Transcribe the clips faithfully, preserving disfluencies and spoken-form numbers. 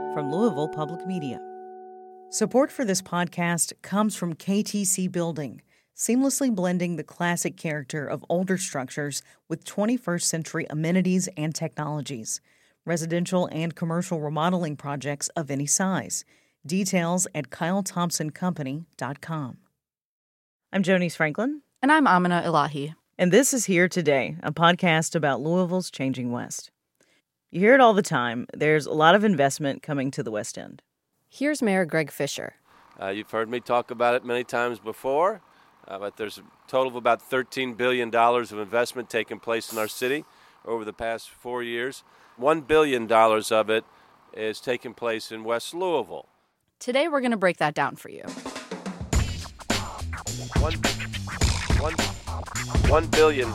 from Louisville Public Media. Support for this podcast comes from K T C Building, seamlessly blending the classic character of older structures with twenty-first century amenities and technologies. Residential and commercial remodeling projects of any size. Details at kyle thompson company dot com. I'm Jonice Franklin. And I'm Amina Elahi. And this is Here Today, a podcast about Louisville's changing West. You hear it all the time. There's a lot of investment coming to the West End. Here's Mayor Greg Fisher. Uh, you've heard me talk about it many times before, uh, but there's a total of about thirteen billion dollars of investment taking place in our city over the past four years. one billion dollars of it is taking place in West Louisville. Today we're going to break that down for you. One, one, one billion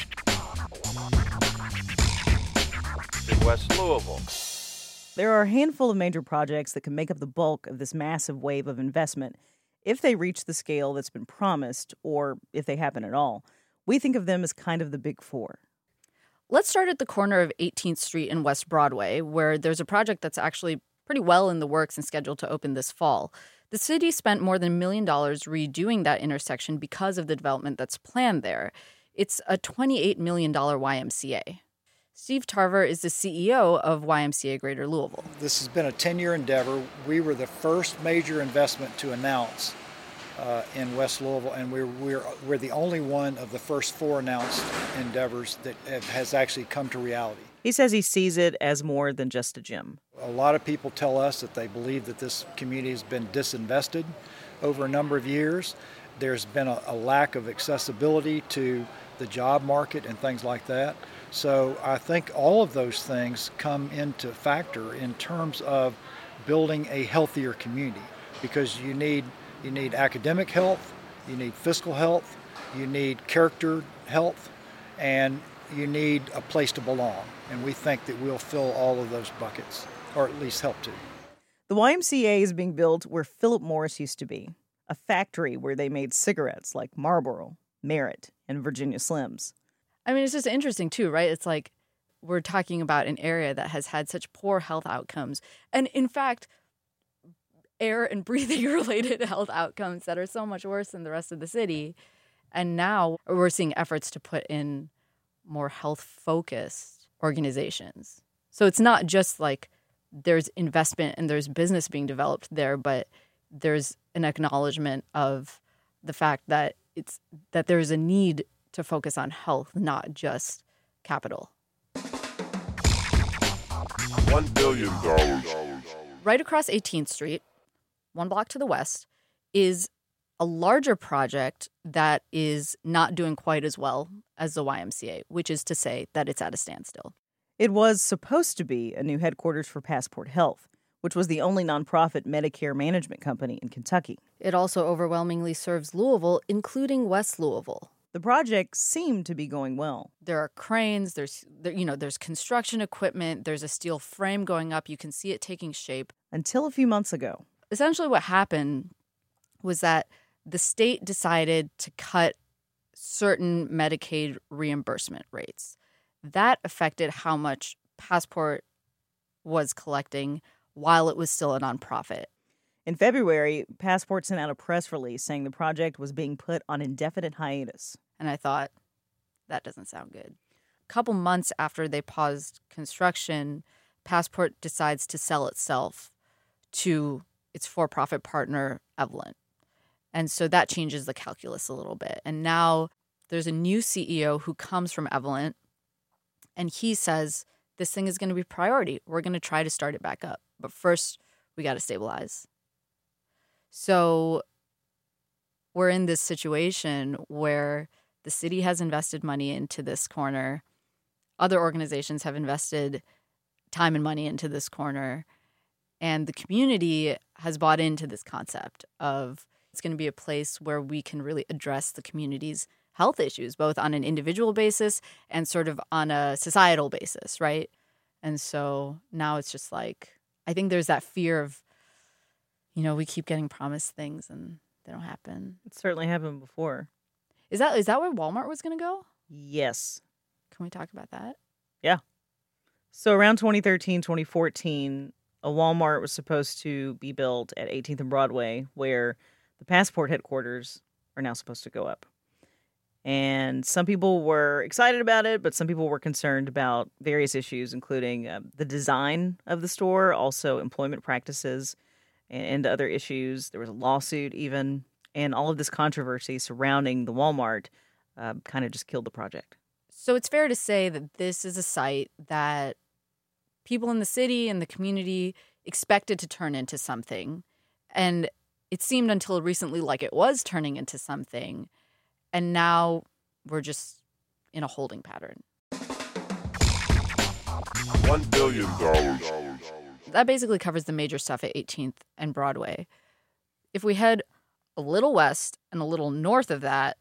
in West Louisville. There are a handful of major projects that can make up the bulk of this massive wave of investment if they reach the scale that's been promised, or if they happen at all. We think of them as kind of the big four. Let's start at the corner of eighteenth Street and West Broadway, where there's a project that's actually pretty well in the works and scheduled to open this fall. The city spent more than a million dollars redoing that intersection because of the development that's planned there. It's a twenty-eight million dollars Y M C A. Steve Tarver is the C E O of Y M C A Greater Louisville. This has been a ten-year endeavor. We were the first major investment to announce uh, in West Louisville, and we're, we're, we're the only one of the first four announced endeavors that have, has actually come to reality. He says he sees it as more than just a gym. A lot of people tell us that they believe that this community has been disinvested over a number of years. There's been a, a lack of accessibility to the job market and things like that. So I think all of those things come into factor in terms of building a healthier community, because you need you need academic health, you need fiscal health, you need character health, and you need a place to belong. And we think that we'll fill all of those buckets, or at least help to. The Y M C A is being built where Philip Morris used to be, a factory where they made cigarettes like Marlboro, Merit, and Virginia Slims. I mean, it's just interesting, too, right? It's like we're talking about an area that has had such poor health outcomes. And in fact, air and breathing-related health outcomes that are so much worse than the rest of the city. And now we're seeing efforts to put in more health-focused organizations. So it's not just like there's investment and there's business being developed there, but there's an acknowledgement of the fact that it's that there's a need to focus on health, not just capital. One billion dollars. Right across eighteenth Street, one block to the west, is a larger project that is not doing quite as well as the Y M C A, which is to say that it's at a standstill. It was supposed to be a new headquarters for Passport Health, which was the only nonprofit Medicare management company in Kentucky. It also overwhelmingly serves Louisville, including West Louisville. The project seemed to be going well. There are cranes, there's there, you know, there's construction equipment, there's a steel frame going up, you can see it taking shape. Until a few months ago. Essentially what happened was that the state decided to cut certain Medicaid reimbursement rates. That affected how much Passport was collecting while it was still a nonprofit. In February, Passport sent out a press release saying the project was being put on indefinite hiatus. And I thought, that doesn't sound good. A couple months after they paused construction, Passport decides to sell itself to its for-profit partner, Evolent. And so that changes the calculus a little bit. And now there's a new C E O who comes from Evolent, and he says, this thing is going to be priority. We're going to try to start it back up. But first, we got to stabilize. So we're in this situation where the city has invested money into this corner. Other organizations have invested time and money into this corner. And the community has bought into this concept of it's going to be a place where we can really address the community's health issues, both on an individual basis and sort of on a societal basis, right? And so now it's just like, I think there's that fear of, you know, we keep getting promised things and they don't happen. It certainly happened before. Is that is that where Walmart was going to go? Yes. Can we talk about that? Yeah. So around twenty thirteen, twenty fourteen, a Walmart was supposed to be built at eighteenth and Broadway, where the Passport headquarters are now supposed to go up. And some people were excited about it, but some people were concerned about various issues, including uh, the design of the store, also employment practices, and, and other issues. There was a lawsuit even, and all of this controversy surrounding the Walmart uh, kind of just killed the project. So it's fair to say that this is a site that people in the city and the community expected to turn into something. And it seemed until recently like it was turning into something. And now we're just in a holding pattern. One billion dollars. That basically covers the major stuff at eighteenth and Broadway. If we head a little west and a little north of that,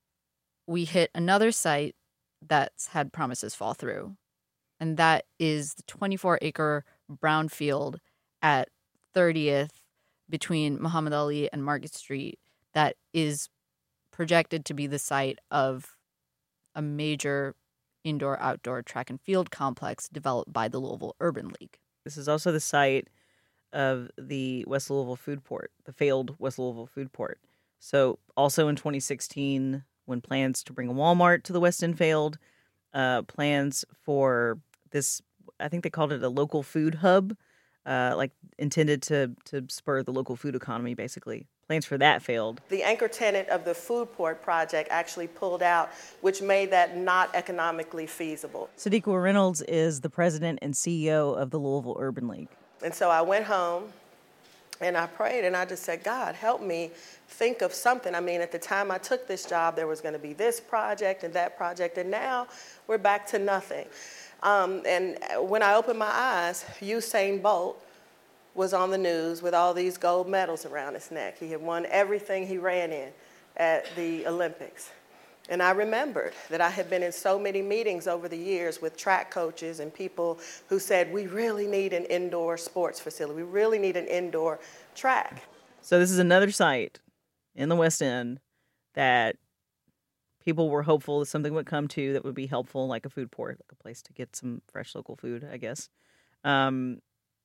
we hit another site that's had promises fall through. And that is the twenty-four acre brownfield at thirtieth between Muhammad Ali and Market Street that is projected to be the site of a major indoor-outdoor track and field complex developed by the Louisville Urban League. This is also the site of the West Louisville Food Port, the failed West Louisville Food Port. So also in twenty sixteen, when plans to bring a Walmart to the West End failed, uh, plans for this, I think they called it a local food hub, uh, like intended to to spur the local food economy, basically. Plans for that failed. The anchor tenant of the food port project actually pulled out, which made that not economically feasible. Sadiqa Reynolds is the president and C E O of the Louisville Urban League. And so I went home and I prayed and I just said, God, help me think of something. I mean, at the time I took this job, there was going to be this project and that project, and now we're back to nothing. Um, and when I opened my eyes, Usain Bolt was on the news with all these gold medals around his neck. He had won everything he ran in at the Olympics. And I remembered that I had been in so many meetings over the years with track coaches and people who said, we really need an indoor sports facility. We really need an indoor track. So this is another site in the West End that people were hopeful that something would come to that would be helpful, like a food port, like a place to get some fresh local food, I guess. Um,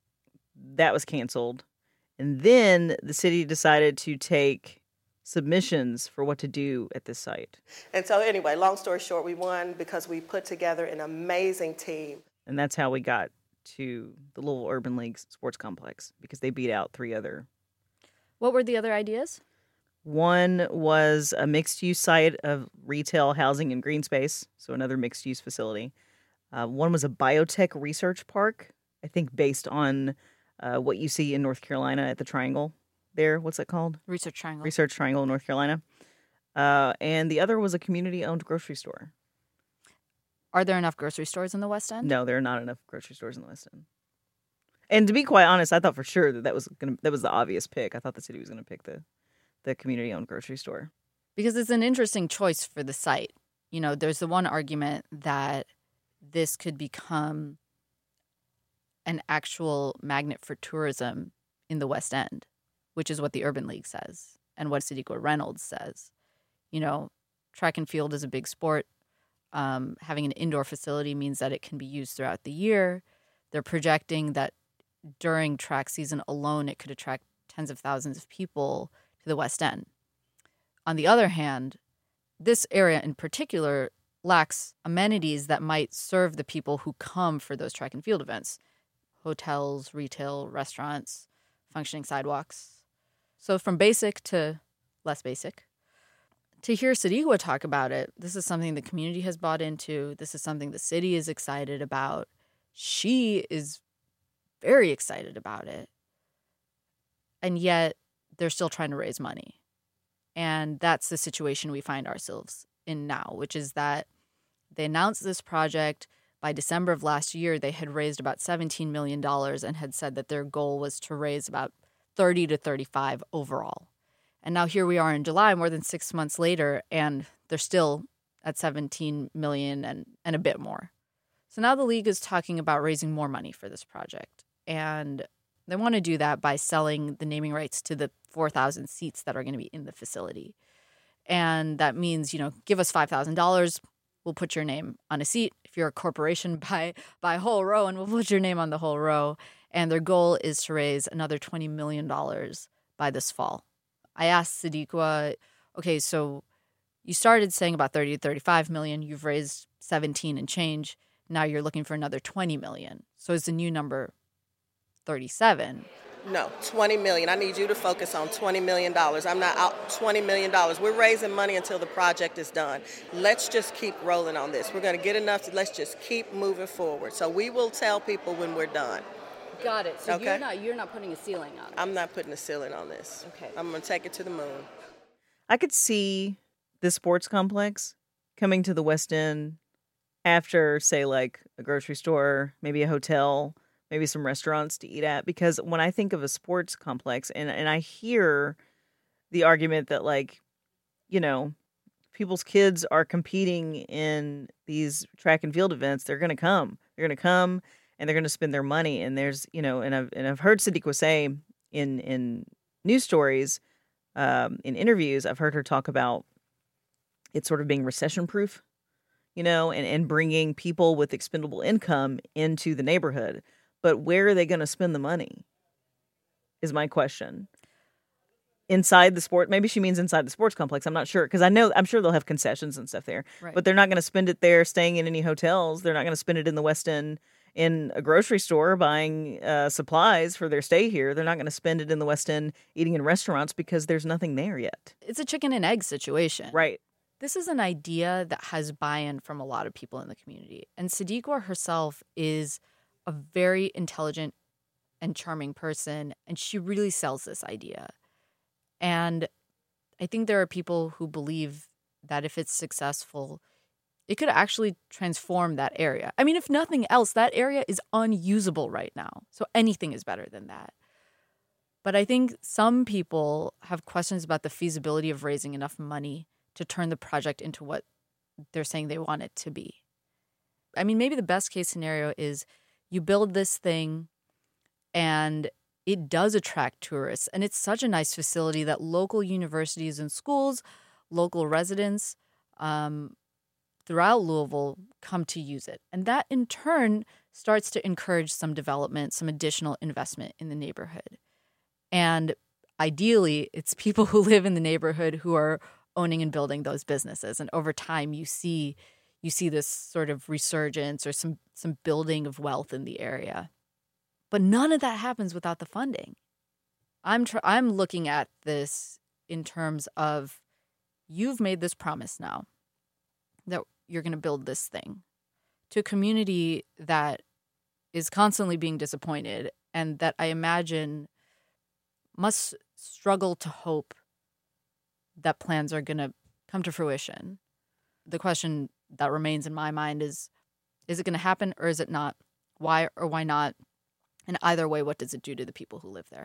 that was canceled. And then the city decided to take submissions for what to do at this site. And so anyway, long story short, we won because we put together an amazing team. And that's how we got to the Louisville Urban League sports complex, because they beat out three other. What were the other ideas? One was a mixed-use site of retail, housing, and green space, so another mixed-use facility. Uh, one was a biotech research park, I think based on uh, what you see in North Carolina at the Triangle there. What's that called? Research Triangle. Research Triangle in North Carolina. Uh, and the other was a community-owned grocery store. Are there enough grocery stores in the West End? No, there are not enough grocery stores in the West End. And to be quite honest, I thought for sure that that was gonna, that was the obvious pick. I thought the city was going to pick the, the community-owned grocery store. Because it's an interesting choice for the site. You know, there's the one argument that this could become an actual magnet for tourism in the West End, which is what the Urban League says and what Sadiqa Reynolds says. You know, track and field is a big sport. Um, having an indoor facility means that it can be used throughout the year. They're projecting that during track season alone, it could attract tens of thousands of people to the West End. On the other hand, this area in particular lacks amenities that might serve the people who come for those track and field events. Hotels, retail, restaurants, functioning sidewalks. So from basic to less basic. To hear Sadiqa talk about it, this is something the community has bought into. This is something the city is excited about. She is very excited about it. And yet they're still trying to raise money. And that's the situation we find ourselves in now, which is that they announced this project. By December of last year, they had raised about seventeen million dollars and had said that their goal was to raise about thirty to thirty-five overall. And now here we are in July, more than six months later, and they're still at seventeen million dollars and, and a bit more. So now the league is talking about raising more money for this project. And they want to do that by selling the naming rights to the four thousand seats that are going to be in the facility. And that means, you know, give us five thousand dollars, we'll put your name on a seat. If you're a corporation, buy, buy a whole row, and we'll put your name on the whole row. And their goal is to raise another twenty million dollars by this fall. I asked Sadiqa, okay, so you started saying about thirty to thirty-five million. You've raised seventeen and change. Now you're looking for another twenty million. So is the new number thirty-seven? No, twenty million dollars. I need you to focus on twenty million dollars. I'm not out twenty million dollars. We're raising money until the project is done. Let's just keep rolling on this. We're going to get enough. To, let's just keep moving forward. So we will tell people when we're done. Got it. So okay? you're not you're not putting a ceiling on it. I'm not putting a ceiling on this. Okay. I'm going to take it to the moon. I could see the sports complex coming to the West End after, say, like a grocery store, maybe a hotel, maybe some restaurants to eat at. Because when I think of a sports complex and, and I hear the argument that, like, you know, people's kids are competing in these track and field events, they're going to come. They're going to come and they're going to spend their money. And there's, you know, and I've, and I've heard Sadiqa say in, in news stories, um, in interviews, I've heard her talk about it sort of being recession proof, you know, and, and bringing people with expendable income into the neighborhood. But where are they going to spend the money is my question. Inside the sport, maybe she means inside the sports complex. I'm not sure, because I know, I'm sure they'll have concessions and stuff there. Right. But they're not going to spend it there staying in any hotels. They're not going to spend it in the West End in a grocery store buying uh, supplies for their stay here. They're not going to spend it in the West End eating in restaurants because there's nothing there yet. It's a chicken and egg situation. Right. This is an idea that has buy-in from a lot of people in the community. And Sadiqa herself is a very intelligent and charming person, and she really sells this idea. And I think there are people who believe that if it's successful, it could actually transform that area. I mean, if nothing else, that area is unusable right now. So anything is better than that. But I think some people have questions about the feasibility of raising enough money to turn the project into what they're saying they want it to be. I mean, maybe the best case scenario is you build this thing and it does attract tourists. And it's such a nice facility that local universities and schools, local residents um, throughout Louisville come to use it. And that in turn starts to encourage some development, some additional investment in the neighborhood. And ideally, it's people who live in the neighborhood who are owning and building those businesses. And over time, you see you see this sort of resurgence or some some building of wealth in the area. But none of that happens without the funding. I'm tr- I'm looking at this in terms of you've made this promise now that you're going to build this thing to a community that is constantly being disappointed and that I imagine must struggle to hope that plans are going to come to fruition. The question that remains in my mind is, is it going to happen or is it not? Why or why not? And either way, what does it do to the people who live there?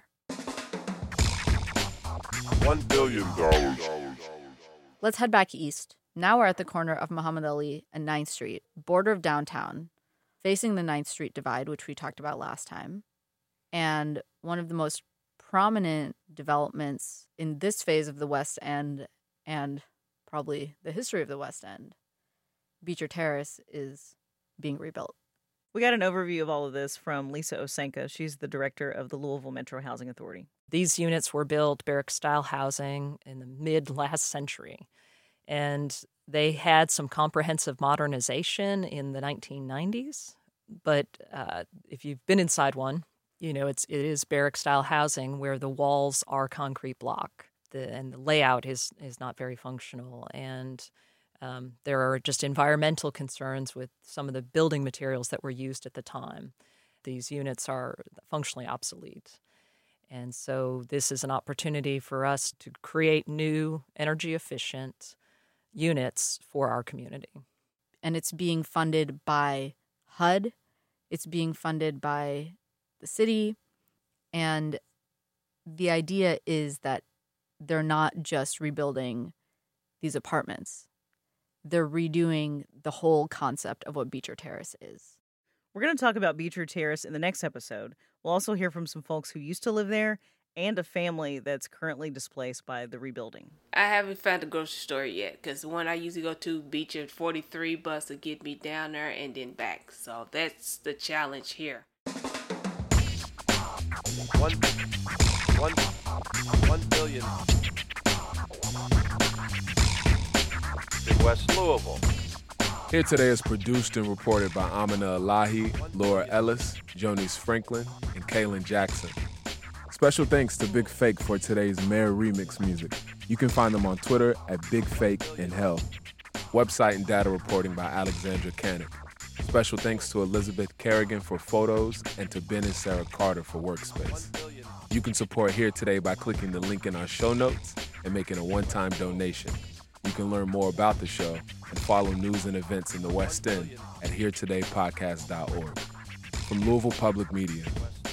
One billion dollars. Let's head back east. Now we're at the corner of Muhammad Ali and ninth Street, border of downtown, facing the ninth Street divide, which we talked about last time. And one of the most prominent developments in this phase of the West End and probably the history of the West End, Beecher Terrace, is being rebuilt. We got an overview of all of this from Lisa Osenka. She's the director of the Louisville Metro Housing Authority. These units were built barrack-style housing in the mid-last century, and they had some comprehensive modernization in the nineteen nineties. But uh, if you've been inside one, you know it's it is barrack-style housing where the walls are concrete block, the, and the layout is is not very functional, and Um, there are just environmental concerns with some of the building materials that were used at the time. These units are functionally obsolete. And so this is an opportunity for us to create new energy-efficient units for our community. And it's being funded by H U D. It's being funded by the city. And the idea is that they're not just rebuilding these apartments. They're redoing the whole concept of what Beecher Terrace is. We're going to talk about Beecher Terrace in the next episode. We'll also hear from some folks who used to live there and a family that's currently displaced by the rebuilding. I haven't found a grocery store yet because the one I usually go to, Beecher forty-three bus will get me down there and then back. So that's the challenge here. One, one, one billion in West Louisville. Here Today is produced and reported by Amina Elahi, Laura Ellis, Jonice Franklin, and Kaylin Jackson. Special thanks to Big Fake for today's Mayor Remix music. You can find them on Twitter at Big Fake in Hell. Website and data reporting by Alexandra Kanik. Special thanks to Elizabeth Kerrigan for photos and to Ben and Sarah Carter for Workspace. You can support Here Today by clicking the link in our show notes and making a one-time donation. You can learn more about the show and follow news and events in the West End at here today podcast dot org. From Louisville Public Media,